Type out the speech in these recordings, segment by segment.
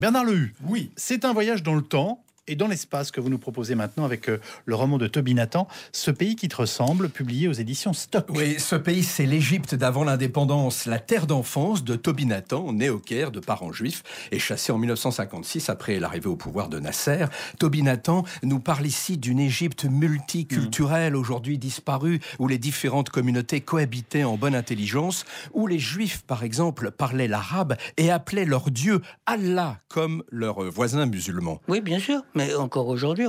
Bernard Lehu, Oui. c'est un voyage dans le temps et dans l'espace que vous nous proposez maintenant avec le roman de Toby Nathan, Ce pays qui te ressemble, publié aux éditions Stock. Oui, ce pays, c'est l'Égypte d'avant l'indépendance, la terre d'enfance de Toby Nathan, né au Caire de parents juifs et chassé en 1956 après l'arrivée au pouvoir de Nasser. Toby Nathan nous parle ici d'une Égypte multiculturelle, aujourd'hui disparue, où les différentes communautés cohabitaient en bonne intelligence, où les juifs, par exemple, parlaient l'arabe et appelaient leur Dieu Allah, comme leurs voisins musulmans. Oui, bien sûr, mais encore aujourd'hui,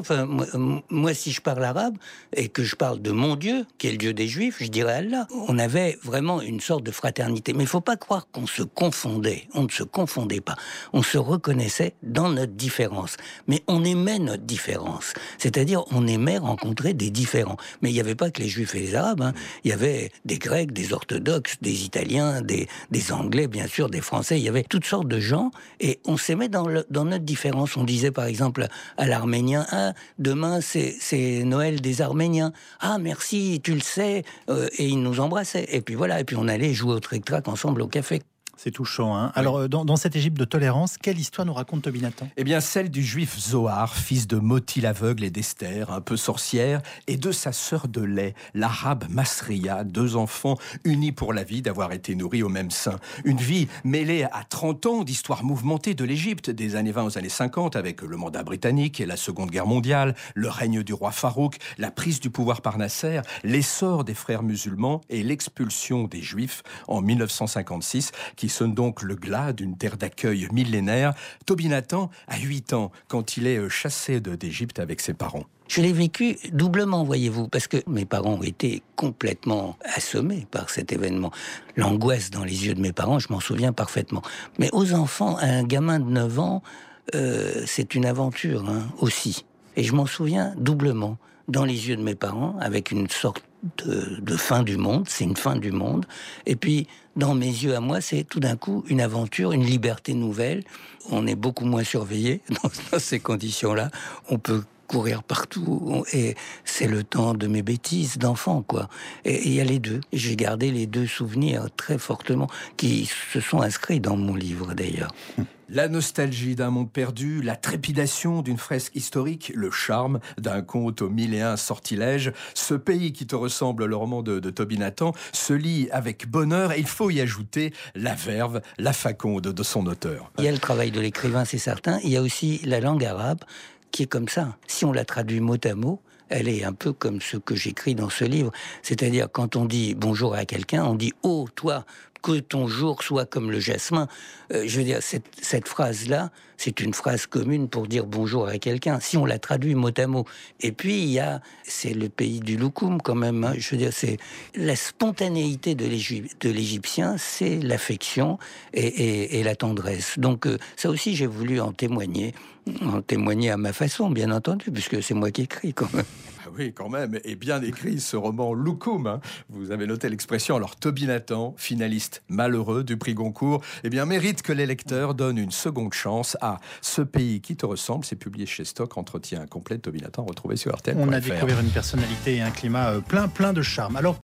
moi, si je parle arabe et que je parle de mon Dieu, qui est le Dieu des Juifs, je dirais Allah. On avait vraiment une sorte de fraternité. Mais il ne faut pas croire qu'on se confondait. On ne se confondait pas. On se reconnaissait dans notre différence. Mais on aimait notre différence. C'est-à-dire, on aimait rencontrer des différents. Mais il n'y avait pas que les Juifs et les Arabes. Il y avait des Grecs, des Orthodoxes, des Italiens, des Anglais, bien sûr, des Français. Il y avait toutes sortes de gens. Et on s'aimait dans notre différence. On disait, par exemple, à l'Arménien, « Ah, demain, c'est Noël des Arméniens. Ah, merci, tu le sais. » Et ils nous embrassaient. Et puis voilà, et puis on allait jouer au tric-trac ensemble au café. C'est touchant, hein. Alors, dans cette Égypte de tolérance, quelle histoire nous raconte Toby Nathan ? Eh bien, celle du juif Zohar, fils de Moti l'aveugle et d'Esther, un peu sorcière, et de sa sœur de lait, l'arabe Masria, 2 enfants unis pour la vie d'avoir été nourris au même sein. Une vie mêlée à 30 ans d'histoire mouvementée de l'Égypte, des années 20 aux années 50, avec le mandat britannique et la Seconde Guerre mondiale, le règne du roi Farouk, la prise du pouvoir par Nasser, l'essor des frères musulmans et l'expulsion des juifs en 1956, qui sonne donc le glas d'une terre d'accueil millénaire. Toby Nathan a 8 ans quand il est chassé d'Égypte avec ses parents. Je l'ai vécu doublement, voyez-vous, parce que mes parents ont été complètement assommés par cet événement. L'angoisse dans les yeux de mes parents, je m'en souviens parfaitement. Mais aux enfants, à un gamin de 9 ans, c'est une aventure aussi. Et je m'en souviens doublement dans les yeux de mes parents, avec une sorte de fin du monde, c'est une fin du monde. Et puis, dans mes yeux à moi, c'est tout d'un coup une aventure, une liberté nouvelle. On est beaucoup moins surveillé dans ces conditions-là. On peut courir partout, et c'est le temps de mes bêtises d'enfant, quoi. Et il y a les deux. J'ai gardé les 2 souvenirs très fortement, qui se sont inscrits dans mon livre, d'ailleurs. La nostalgie d'un monde perdu, la trépidation d'une fresque historique, le charme d'un conte aux 1001 sortilèges. Ce pays qui te ressemble, le roman de Toby Nathan, se lit avec bonheur et il faut y ajouter la verve, la faconde de son auteur. Il y a le travail de l'écrivain, c'est certain. Il y a aussi la langue arabe qui est comme ça. Si on la traduit mot à mot, elle est un peu comme ce que j'écris dans ce livre. C'est-à-dire, quand on dit bonjour à quelqu'un, on dit « Oh, toi, que ton jour soit comme le jasmin ». Je veux dire, cette phrase-là, c'est une phrase commune pour dire bonjour à quelqu'un, si on la traduit mot à mot. Et puis, c'est le pays du loukoum quand même. Je veux dire, c'est la spontanéité de l'Égyptien, c'est l'affection et la tendresse. Donc, ça aussi, j'ai voulu en témoigner à ma façon, bien entendu, puisque c'est moi qui écris quand même. Ah oui, quand même, et bien écrit ce roman Loukoum. Vous avez noté l'expression. Alors, Toby Nathan, finaliste malheureux du prix Goncourt, eh bien, mérite que les lecteurs donnent une seconde chance à Ce pays qui te ressemble. C'est publié chez Stock. Entretien complet de Toby Nathan, retrouvé sur RTL.fr. On a découvert une personnalité et un climat plein de charme. Alors,